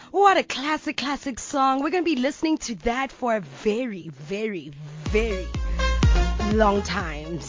What a classic song. We're going to be listening to that for a very, very, very long time.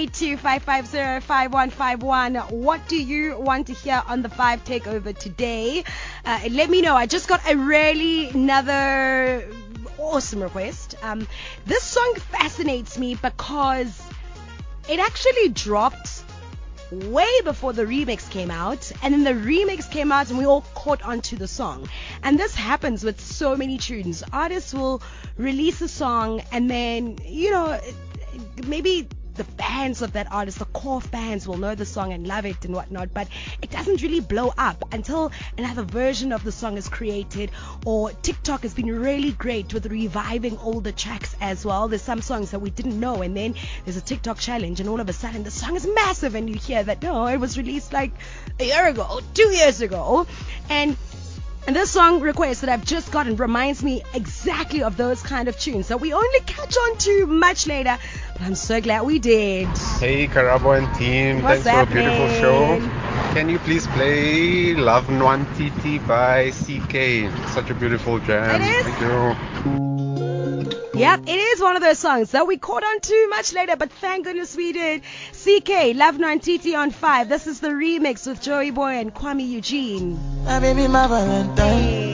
082-550-5151. What do you want to hear on the 5 Takeover today? Let me know. I just got another awesome request. This song fascinates me because it actually dropped way before the remix came out, and then the remix came out and we all caught onto the song. And this happens with so many tunes. Artists will release a song and then, maybe the fans of that artist, the core fans, will know the song and love it and whatnot, but it doesn't really blow up until another version of the song is created, or TikTok has been really great with reviving older tracks as well. There's some songs that we didn't know, and then there's a TikTok challenge, and all of a sudden the song is massive, and you hear that, no, it was released like a year ago, 2 years ago. And this song request that I've just gotten reminds me exactly of those kind of tunes that we only catch on to much later, but I'm so glad we did. Hey, Karabo and team. What's Thanks happening? for a beautiful show. Can you please play Love Nwantiti by CK? Such a beautiful jam. It is. Thank you. Yep, it is one of those songs that we caught on to much later, but thank goodness we did. CK, Love Nwantiti on 5. This is the remix with Joey Boy and Kwame Eugene. My baby, my Valentine. Hey.